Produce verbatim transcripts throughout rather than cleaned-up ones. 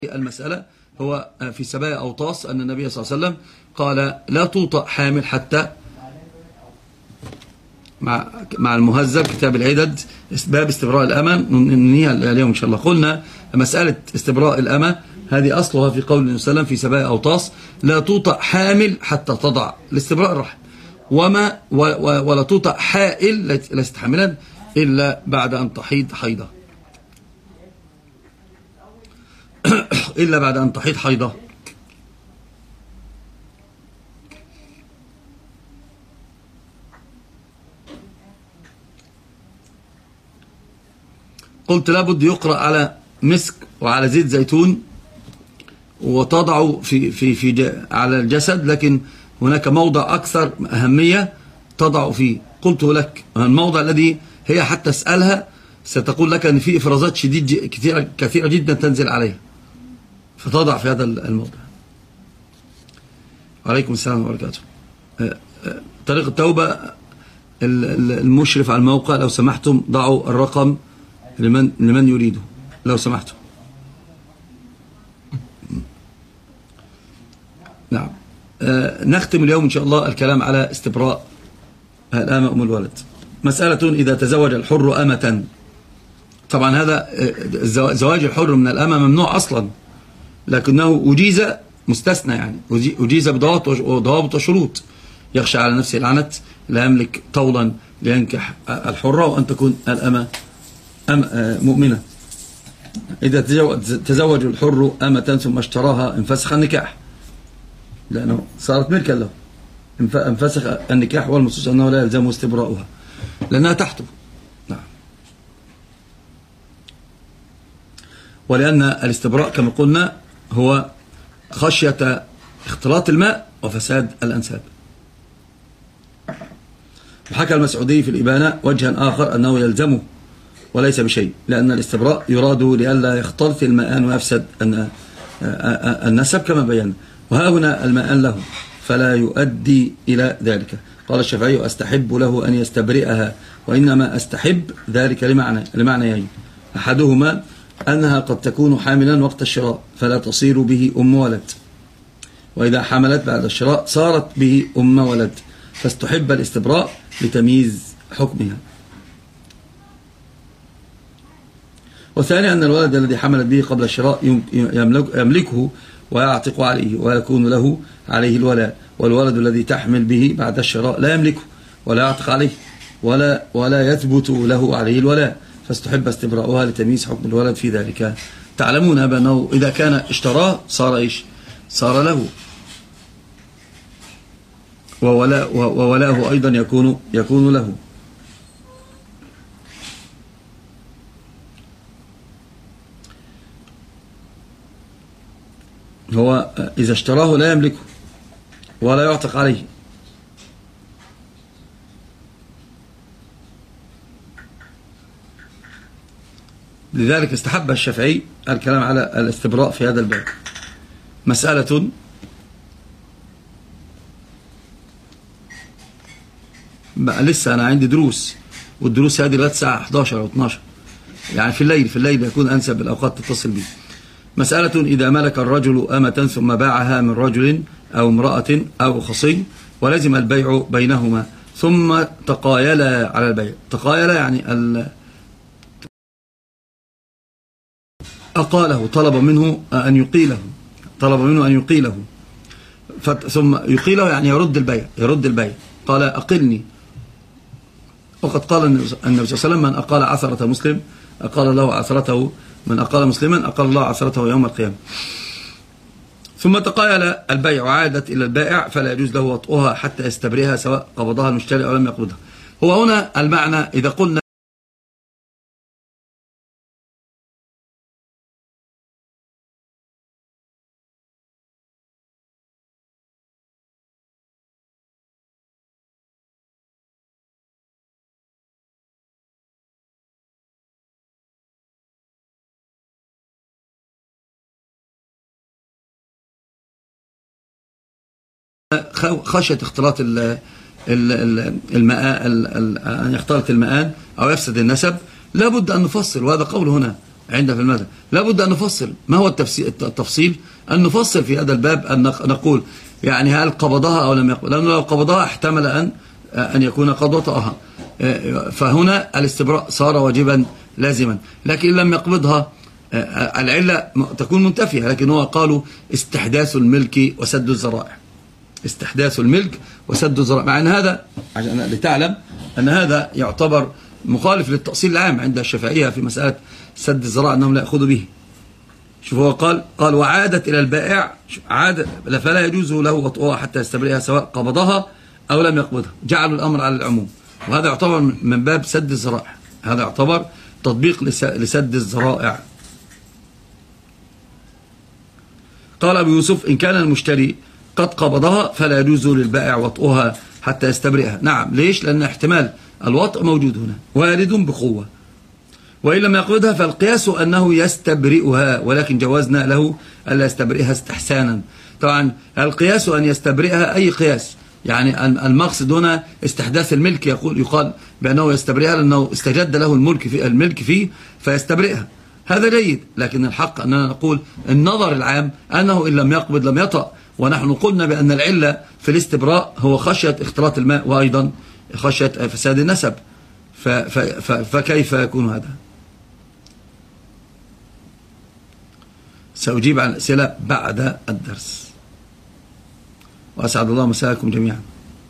المسألة هو في سبايا أوطاس أن النبي صلى الله عليه وسلم قال لا توطأ حامل حتى مع مع المهذب كتاب العدد باب استبراء الأمة ننهيها اليوم إن شاء الله. قلنا مسألة استبراء الأمة هذه أصلها في قول النبي صلى الله عليه وسلم في سبايا أوطاس لا توطأ حامل حتى تضع لاستبراء الرحم، وما ولا توطأ حائل ليست حاملا إلا بعد أن تحيض حيضة إلا بعد أن تحيض حيضة. قلت لابد يقرأ على مسك وعلى زيت زيتون وتضع في في في على الجسد، لكن هناك موضع أكثر أهمية تضع فيه. قلت لك الموضع الذي هي حتى اسألها ستقول لك أن في إفرازات شديد كثيرة كثيرة جدا تنزل عليها، فتضع في هذا الموضع. عليكم السلام وبركاته. طريق التوبة المشرف على الموقع لو سمحتم ضعوا الرقم لمن لمن يريده لو سمحتم. نعم. نختم اليوم إن شاء الله الكلام على استبراء الأمة أم الولد. مسألة إذا تزوج الحر أمة، طبعا هذا زواج الحر من الأمة ممنوع أصلا، لكنه أجيز مستثنى، يعني أجيز بضوابط وشروط. يخشى على نفسه العنة، لا يملك طولا لينكح الحرة وأن تكون الأمة مؤمنة. إذا تزوج الحر أمة ثم اشتراها انفسخ النكاح، لأنه صارت ملكا له. انفسخ النكاح والمصوص أنه لا يلزمه استبراؤها لأنها تحته. نعم. ولأن الاستبراء كما قلنا هو خشية اختلاط الماء وفساد الأنساب. وحكى المسعودي في الإبانة وجها آخر أنه يلزمه وليس بشيء، لأن الاستبراء يراد لئلا يختلط الماءان ويفسد النسب كما بينا، وها هنا الماءان له فلا يؤدي إلى ذلك. قال الشافعي أستحب له أن يستبرئها، وإنما أستحب ذلك لمعنى لمعنيين: أحدهما أنها قد تكون حاملا وقت الشراء فلا تصير به أم ولد، وإذا حملت بعد الشراء صارت به أم ولد، فاستحب الاستبراء لتمييز حكمها. والثاني أن الولد الذي حملت به قبل الشراء يملك يملكه ويعتق عليه ويكون له عليه الولاء، والولد الذي تحمل به بعد الشراء لا يملكه ولا يعتق عليه ولا ولا يثبت له عليه الولاء، فاستحب استبراؤها لتمييز حكم الولد في ذلك. تعلمون بأنه إذا كان اشتراه صار إيش؟ صار له، وولاء وولاءه أيضا يكون يكون له. هو إذا اشتراه لا يملكه ولا يعتق عليه. لذلك استحب الشافعي الكلام على الاستبراء في هذا الباب. مسألة بقى لسه أنا عندي دروس، والدروس هذه لغاية الساعة إحدى عشر أو اثناشر، يعني في الليل في الليل يكون أنسب الأوقات تتصل به. مسألة إذا ملك الرجل أمة ثم باعها من رجل أو امرأة أو خصي ولزم البيع بينهما ثم تقايلا على البيع. تقايلا يعني ال... أقاله، طلب منه أن يقيله طلب منه أن يقيله فت... ثم يقيله يعني يرد البيع يرد البيع قال أقلني. وقد قال النبي صلى الله عليه وسلم من أقال عثرة مسلم أقال له عثرته، من أقال مسلما أقال الله عثرته يوم القيامة. ثم تقايل البيع وعادت إلى البائع فلا يجوز له وطئها حتى يستبرئها سواء قبضها المشتري أو لم يقبضها. هو هنا المعنى إذا قلنا خشية اختلاط الماء أن يختلط الماءان أو يفسد النسب، لابد أن نفصل، وهذا قول هنا عند في المذهب لابد أن نفصل. ما هو التفصيل؟ أن نفصل في هذا الباب، أن نقول يعني هل قبضها أو لم يقبض، لأنه لو قبضها احتمل أن أن يكون قد وطأها، فهنا الاستبراء صار واجبا لازما. لكن إن لم يقبضها العلة تكون منتفية، لكن هو قالوا استحداث الملك وسد الذرائع، استحداث الملك وسد الذرائع، مع أن هذا عشان لتعلم أن هذا يعتبر مخالف للتأصيل العام عند الشافعية في مسألة سد الذرائع، أنهم لا يأخذوا به. شوف هو قال قال وعادت إلى البائع عاد فلا يجوز له وطئها حتى يستبرئها سواء قبضها أو لم يقبضها، جعلوا الأمر على العموم، وهذا يعتبر من باب سد الذرائع، هذا يعتبر تطبيق لسد الذرائع. قال أبو يوسف إن كان المشتري قد قبضها فلا يجوز للبائع وطئها حتى يستبرئها. نعم، ليش؟ لأن احتمال الوطء موجود هنا وارد بقوة، وإن لم يقبضها فالقياس أنه يستبرئها، ولكن جوزنا له ألا يستبرئها استحسانا. طبعا القياس أن يستبرئها أي قياس، يعني المقصد هنا استحداث الملك، يقول يقال بأنه يستبرئها لأنه استجد له الملك في الملك فيه فيستبرئها، هذا جيد. لكن الحق أننا نقول النظر العام أنه إن لم يقبض لم يطأ، ونحن قلنا بأن العلة في الاستبراء هو خشية اختلاط الماء وأيضا خشية فساد النسب، فكيف يكون هذا؟ سأجيب عن الأسئلة بعد الدرس، وأسعد الله مساءكم جميعا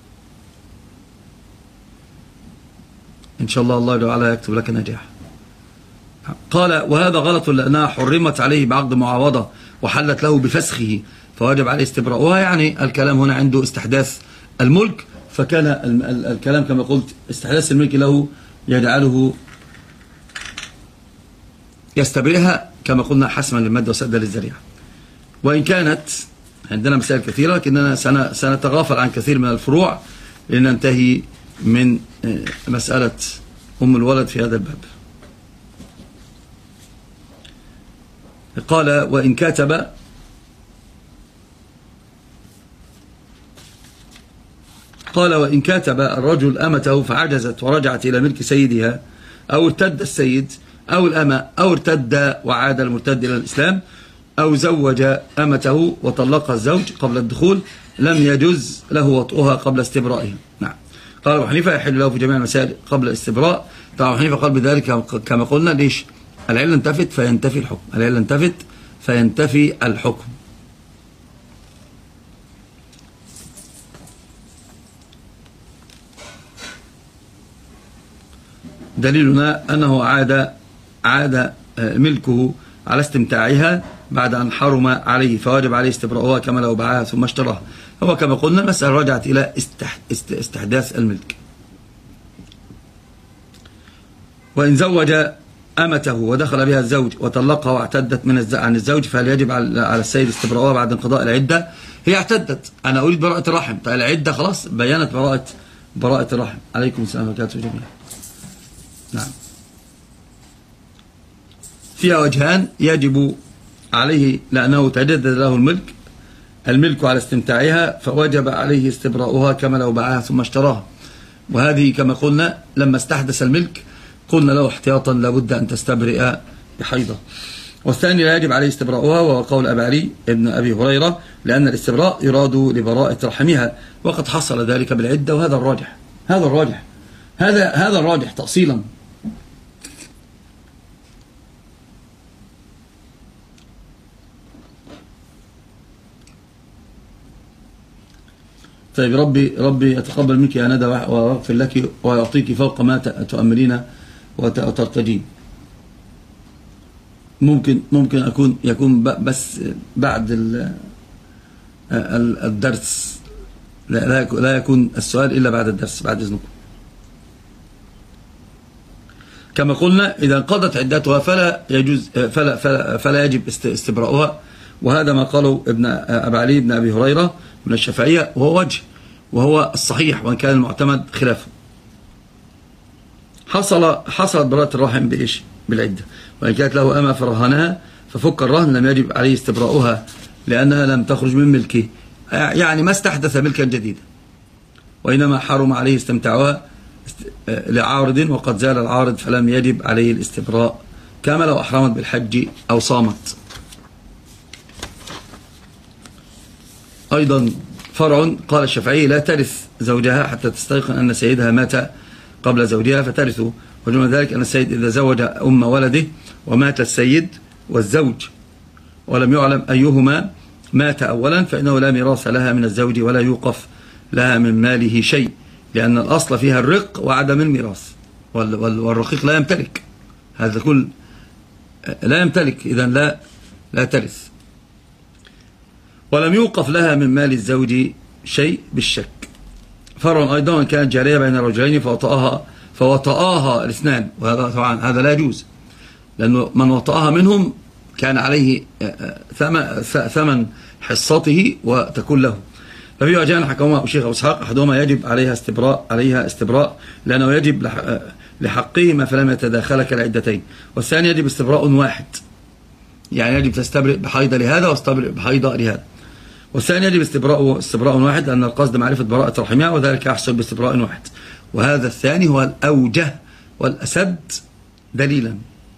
إن شاء الله. الله تعالى يكتب لك نجاح. قال وهذا غلط لأنها حرمت عليه بعقد معاوضة وحلت له بفسخه فوجب عليه استبراؤها، يعني الكلام هنا عنده استحداث الملك، فكان الكلام كما قلت استحداث الملك له يجعله يستبرئها كما قلنا حسما للمادة وسدا للذريعة. وإن كانت عندنا مسائل كثيرة لكننا سنتغافل عن كثير من الفروع لننتهي من مسألة أم الولد في هذا الباب. قال وإن كاتب قال وإن كاتب الرجل أمته فعجزت ورجعت إلى ملك سيدها، أو ارتد السيد أو الأمة، أو ارتد وعاد المرتد إلى الإسلام، أو زوج أمته وطلقها الزوج قبل الدخول، لم يجوز له وطئها قبل استبرائها. نعم. قال أبو حنيفة يحل له في جميع المسائل قبل الاستبراء. طبعا أبو حنيفة قال بذلك كما قلنا، ليش؟ العلة انتفت فينتفي الحكم، العلة انتفت فينتفي الحكم. دليلنا أنه عاد عاد ملكه على استمتاعها بعد أن حرم عليه فواجب عليه استبراؤها كما لو باعها ثم اشتراها. هو كما قلنا المسألة رجعت إلى استحداث الملك. وإن زوج أمته ودخل بها الزوج وطلقها واعتدت من عن الزوج فهل يجب على السيد استبراؤها بعد انقضاء العدة؟ هي اعتدت، أنا أريد براءة الرحم، العدة خلاص بيانت براءة براءة الرحم. عليكم السلام ورحمة الله جميعا. نعم. فيها وجهان يجب عليه لأنه تجدد له الملك الملك على استمتاعها فوجب عليه استبراؤها كما لو باعها ثم اشتراها، وهذه كما قلنا لما استحدث الملك قلنا له احتياطا لابد أن تستبرئ بحيضة. والثاني لا يجب عليه استبراؤها، وهو قول أبي علي ابن أبي هريرة، لأن الاستبراء يراد لبراءة رحمها، وقد حصل ذلك بالعدة، وهذا الراجح هذا الراجح هذا هذا الراجح تأصيلا. طيب ربي ربي يتقبل منك يا ندى ويغفر لك ويعطيك فوق ما تؤملين وترتجين. ممكن ممكن أكون يكون بس بعد الدرس، لا لا يكون السؤال إلا بعد الدرس بعد إذنكم. كما قلنا إذا انقضت عدتها فلا يجوز فلا فلا, فلا يجب استبراؤها، وهذا ما قاله ابن أبي علي بن أبي هريرة من الشافعية، وهو وجه وهو الصحيح وإن كان المعتمد خلافه. حصل حصلت براءة الرحم بإيش؟ بالعدة. وإن كانت له أمة فرهنها ففك الرهن لم يجب عليه استبراؤها لأنها لم تخرج من ملكه، يعني ما استحدث ملكا جديدا، وإنما حرم عليه استمتاعها لعارض وقد زال العارض فلم يجب عليه الاستبراء كما لو أحرمت بالحج أو صامت. أيضا فرع قال الشافعي لا ترث زوجها حتى تستيقن أن سيدها مات قبل زوجها فترثه، وجمع ذلك أن السيد إذا زوج أم ولده ومات السيد والزوج ولم يعلم أيهما مات أولا فإنه لا ميراث لها من الزوج ولا يوقف لها من ماله شيء، لأن الأصل فيها الرق وعدم الميراث، والرقيق لا يمتلك، هذا كل لا يمتلك، إذن لا لا ترث. ولم يوقف لها من مال الزوج شيء بالشك. فرع أيضا كانت جارية بين رجلين فوطأها فوطأها الاثنان، وهذا طبعا هذا لا يجوز، لأنه من وطأها منهم كان عليه ثمن حصته وتكون له. ففي وجهان حكمهما أبو الشيخ أبو إسحاق، أحدهما يجب عليها استبراء عليها استبراء لأنه يجب لحقهما فلم يتداخل كالعدتين، والثاني يجب استبراء واحد، يعني يجب تستبرئ بحيضة لهذا واستبرئ بحيضة لهذا، والثاني يجب استبراء استبراء واحد لأن القصد معرفة براءة رحمها، وذلك يحصل باستبراء واحد، وهذا الثاني هو الأوجه والأسد دليلا.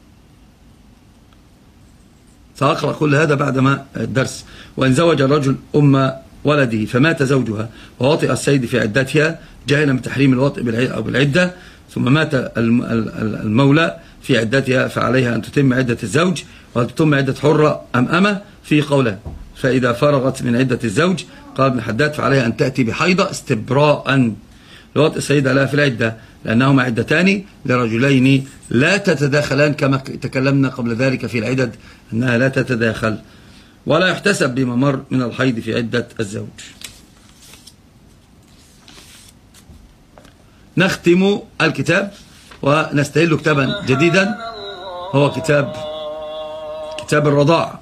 سأقرأ كل هذا بعدما الدرس. وإن زوج الرجل أم ولده فمات زوجها ووطئ السيد في عدتها جاهلا بتحريم الوطئ أو بالعدة، ثم مات المولى في عدتها فعليها أن تتم عدة الزوج، وهل تتم عدة حرة أم أمة في قولان. فإذا فرغت من عدة الزوج قال ابن حداد فعليها أن تأتي بحيضة استبراء لوطئ السيدة لها في العدة، لأنهما عدتان لرجلين لا تتداخلان كما تكلمنا قبل ذلك في العدد أنها لا تتداخل، ولا يحتسب بما مر من الحيض في عدة الزوج. نختم الكتاب ونستهل كتابا جديدا، هو كتاب كتاب الرضاع.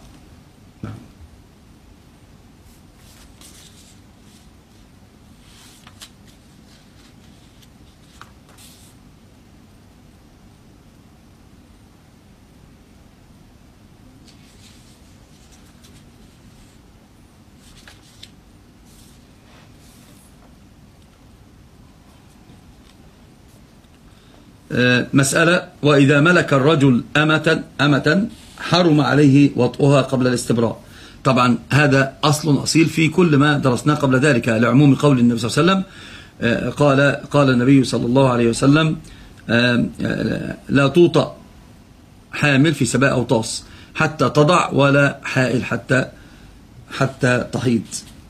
مسألة: وإذا ملك الرجل أمة أمة حرم عليه وطئها قبل الاستبراء. طبعا هذا أصل أصيل في كل ما درسناه قبل ذلك، لعموم قول النبي صلى الله عليه وسلم. قال قال النبي صلى الله عليه وسلم: لا توطأ حامل في سباء أو طاس حتى تضع، ولا حائل حتى حتى تحيض.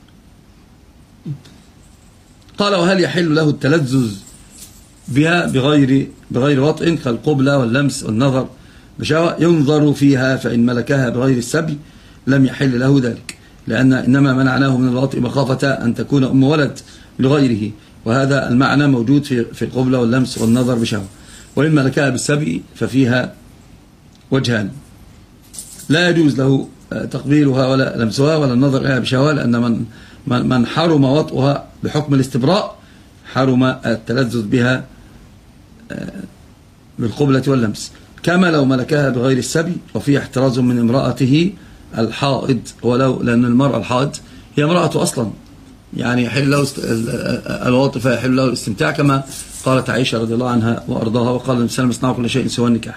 قال: وهل يحل له التلذذ بها بغير بغير وطئ كالقبلة واللمس والنظر بشهوة؟ ينظر فيها، فإن ملكها بغير السبي لم يحل له ذلك، لأن إنما منعناه من الوطئ مخافة أن تكون أم ولد لغيره، وهذا المعنى موجود في في القبلة واللمس والنظر بشهوة. وإن ملكها بالسبي ففيها وجهان: لا يجوز له تقبيلها ولا لمسها ولا النظر إليها بشهوة، لأن من من حرم وطئها بحكم الاستبراء حرم التلذذ بها بالقبلة واللمس، كما لو ملكها بغير السبي، وفيه احتراز من امرأته الحائض، ولو لأن المرأة الحائض هي امرأة أصلا، يعني يحل له الوطئ فيحل له الاستمتاع، كما قالت عائشة رضي الله عنها وأرضاها: وقال النبي صلى الله عليه وسلم: اصنعوا كل شيء سوى النكاح.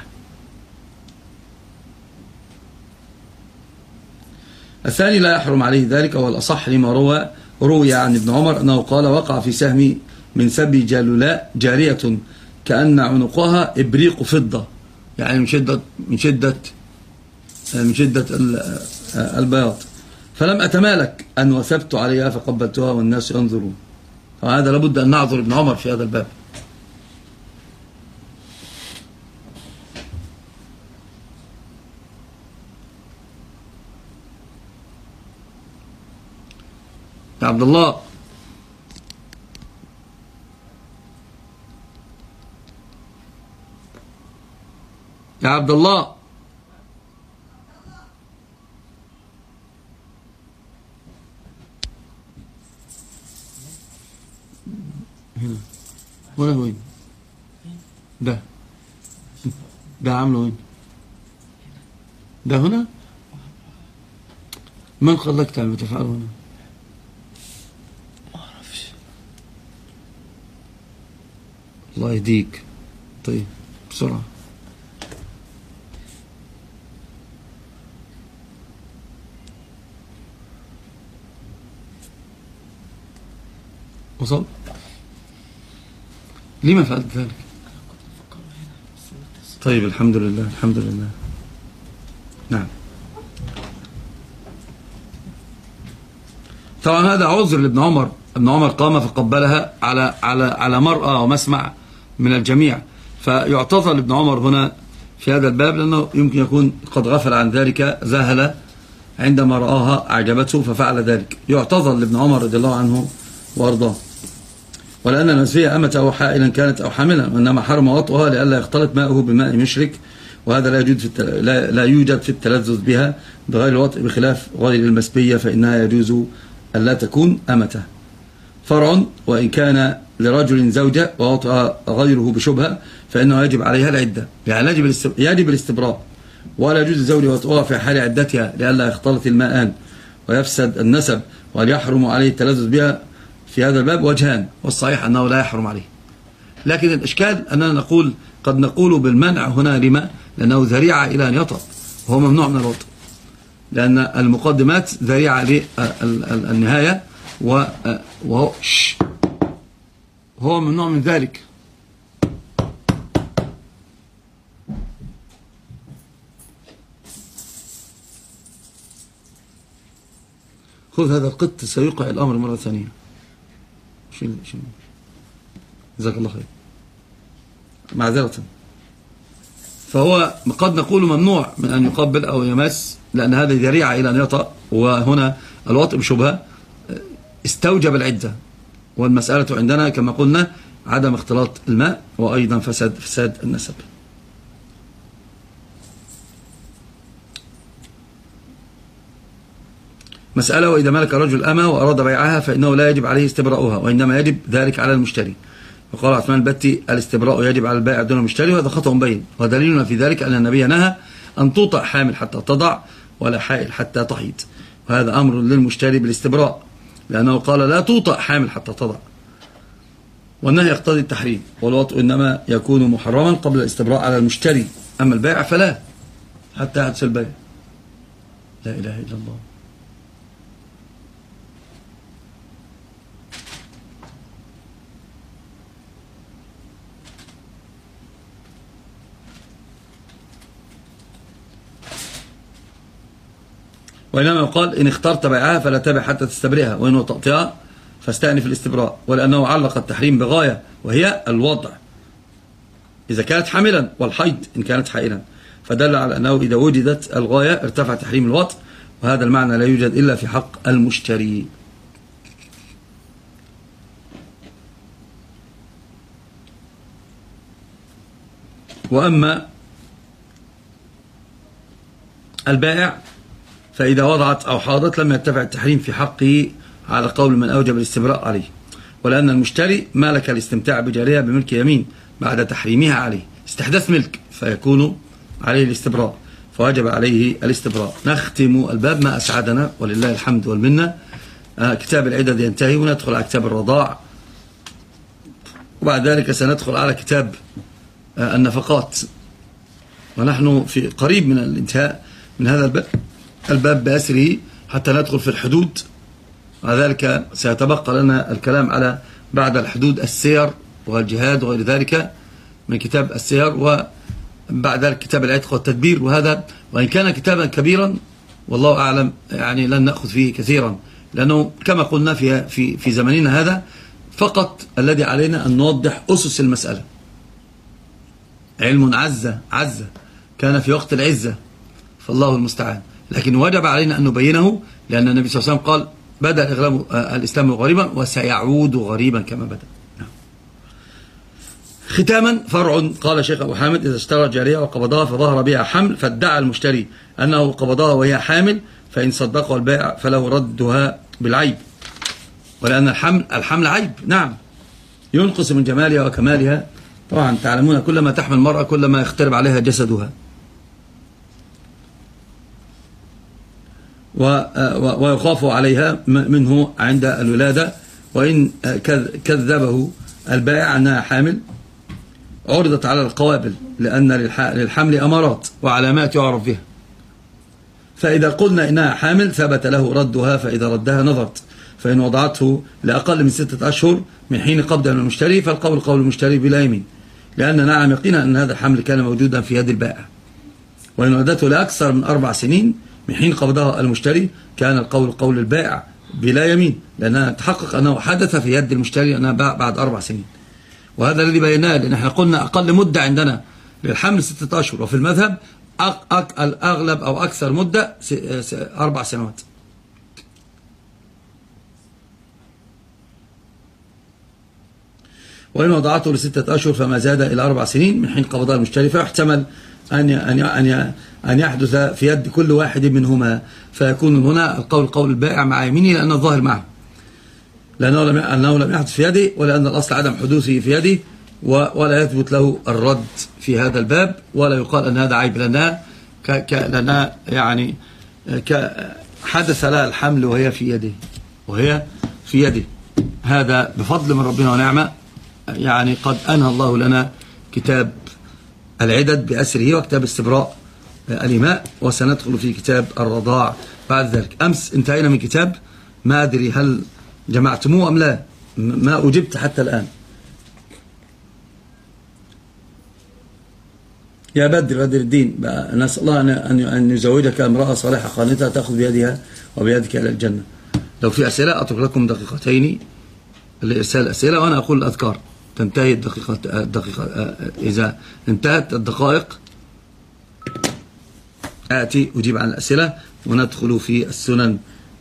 الثاني لا يحرم عليه ذلك، وهو الأصح لما روى روي عن ابن عمر أنه قال: وقع في سهمي من سبي جلولاء جارية كأن عنقها إبريق فضة، يعني من شدة من شدة من شدة البياض، فلم أتمالك أن وثبت عليها فقبلتها والناس ينظرون. وهذا لابد أن نعذر ابن عمر في هذا الباب. يا عبد الله، يا عبد الله، هنا ولا وين ده ده عامله وين ده؟ هنا من خلاك تعمل تفعله هنا؟ ما اعرفش. الله يهديك. طيب بسرعة. وصل؟ لما فعلت ذلك؟ طيب الحمد لله الحمد لله. نعم. طبعا هذا عذر لابن عمر. ابن عمر قام فقبلها على على على مرأى ومسمع من الجميع، فيعتذر لابن عمر هنا في هذا الباب، لأنه يمكن يكون قد غفل عن ذلك، ذهل عندما رآها أعجبته ففعل ذلك. يعتذر لابن عمر رضي الله عنه وأرضاه. ولأن المسفية أمة أو حائلا كانت أو حاملا، وإنما حرم وطئها لئلا يختلط ماؤه بماء مشرك، وهذا لا يوجد في التل... لا... لا يوجد في التلذذ بها بغير الوطئ، بخلاف غير المسبية فإنها يجوز أن لا تكون أمته. فرع: وإن كان لرجل زوجة ووطئ غيره بشبهة فإنه يجب عليها العدة، يعني يجب الاستب... يجب الاستبراء، ولا يجوز الزوج وطئها في حال عدتها لئلا يختلط الماءان ويفسد النسب، وهل يحرم عليه التلذذ بها؟ في هذا الباب وجهان، والصحيح أنه لا يحرم عليه. لكن الإشكال أننا نقول قد نقول بالمنع هنا. لما؟ لأنه ذريعة إلى أن يطأ، وهو ممنوع من الوطء، لأن المقدمات ذريعة للنهاية، وهو هو ممنوع من ذلك. خذ هذا القط سيوقع الأمر مرة ثانية. شيل شيل. جزاك الله خير. معذرة. فهو قد نقول ممنوع من أن يقبل أو يمس، لأن هذه ذريعة إلى أن يطأ، وهنا الوطء بشبهة استوجب العدة، والمسألة عندنا كما قلنا عدم اختلاط الماء، وأيضا فساد فساد النسب. مسألة: وإذا ملك الرجل أمة وأراد بيعها فإنه لا يجب عليه استبراؤها، وإنما يجب ذلك على المشتري. وقال عثمان البتي: الاستبراء يجب على البائع دون المشتري، وهذا خطأ بين، ودليلنا في ذلك أن النبي نهى أن توطأ حامل حتى تضع، ولا حائل حتى تحيض، وهذا أمر للمشتري بالاستبراء، لأنه قال لا توطأ حامل حتى تضع، والنهي يقتضي التحريم، والوطء إنما يكون محرما قبل الاستبراء على المشتري، أما البائع فلا حتى يحدث البيع. لا إله إلا الله. وإنما يقال: إن اخترت بيعها فلا تبع حتى تستبرئها، وإن وطأتها فاستأنف الاستبراء، ولأنه علق التحريم بغاية وهي الوضع إذا كانت حاملا، والحيض إن كانت حائلا، فدل على أنه إذا وجدت الغاية ارتفع تحريم الوطء، وهذا المعنى لا يوجد إلا في حق المشتري. وأما البائع فإذا وضعت أو حاضت لم يرتفع التحريم في حقه على قول من أوجب الاستبراء عليه، ولأن المشتري مالك الاستمتاع بجارية بملك يمين بعد تحريمها عليه، استحداث ملك فيكون عليه الاستبراء، فوجب عليه الاستبراء. نختم الباب ما أسعدنا ولله الحمد والمنة. آه كتاب العدد ينتهي، وندخل على كتاب الرضاع، وبعد ذلك سندخل على كتاب آه النفقات، ونحن في قريب من الانتهاء من هذا الباب الباب بأسره حتى ندخل في الحدود، وذلك سيتبقى لنا الكلام على بعد الحدود السير والجهاد وغير ذلك من كتاب السير، وبعد ذلك كتاب العتق والتدبير. وهذا وإن كان كتابا كبيرا والله أعلم يعني لن نأخذ فيه كثيرا، لأنه كما قلنا في في في زمننا هذا فقط الذي علينا أن نوضح أسس المسألة. علم عز عز كان في وقت العزة، فالله المستعان، لكن وجب علينا أن نبينه، لأن النبي صلى الله عليه وسلم قال: بدأ الإسلام غريبا وسيعود غريبا كما بدأ. ختاما: فرع. قال شيخ أبو حامد: إذا اشترى جارية وقبضها فظهر بها حمل، فادعى المشتري أنه قبضها وهي حامل، فإن صدقه البائع فله ردها بالعيب، ولأن الحمل الحمل عيب، نعم، ينقص من جمالها وكمالها. طبعا تعلمون كلما تحمل المرأة كلما يخترب عليها جسدها، ويخاف عليها منه عند الولادة. وإن كذبه البائع أنها حامل عرضت على القوابل، لأن للحمل أمارات وعلامات يعرف بها، فإذا قلنا إنها حامل ثبت له ردها، فإذا ردها نظرت، فإن وضعته لأقل من ستة أشهر من حين قبضها من المشتري فالقول قول المشتري بلا يمين، لأن نعلم يقينا أن هذا الحمل كان موجودا في يد البائع. وإن ودته لأكثر من أربع سنين من حين قبضها المشتري كان القول قول البائع بلا يمين، لأنها تحقق أنه حدث في يد المشتري أنها باع بعد أربع سنين. وهذا الذي بيناه، لأن احنا قلنا أقل مدة عندنا للحمل ستة أشهر، وفي المذهب الأغلب أو أكثر مدة أربع سنوات. وإن وضعته لستة أشهر فما زاد إلى أربع سنين من حين قبضها المشتري فيحتمل أن أن أن يحدث في يد كل واحد منهما، فيكون هنا القول قول البائع مع يمينه لأن الظاهر معه، لأنه لم أنه لم يحدث في يده، ولأن الأصل عدم حدوثه في يده، ولا يثبت له الرد في هذا الباب، ولا يقال أن هذا عيب، لأنها لأنها يعني حدث لها الحمل وهي في يده وهي في يده. هذا بفضل من ربنا ونعمة، يعني قد أنهى الله لنا كتاب العدد بأسره وكتاب استبراء الإماء، وسندخل في كتاب الرضاع بعد ذلك. أمس انتهينا من كتاب، ما أدري هل جمعتموه أم لا، ما أجبت حتى الآن. يا بدر بدر الدين، نسأل الله أن يزوجك امرأة صالحة قانتة تأخذ بيدها وبيدك إلى الجنة. لو في أسئلة أترك لكم دقيقتين لإرسال أسئلة، وأنا أقول الأذكار. تنتهي الدقيقة, الدقيقة إذا انتهت الدقائق آتي أجيب عن الأسئلة وندخل في السنن.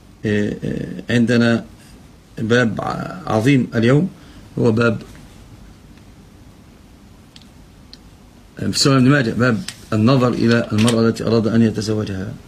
عندنا باب عظيم اليوم، هو باب في سنن ابن ماجه، باب النظر إلى المرأة التي أراد أن يتزوجها.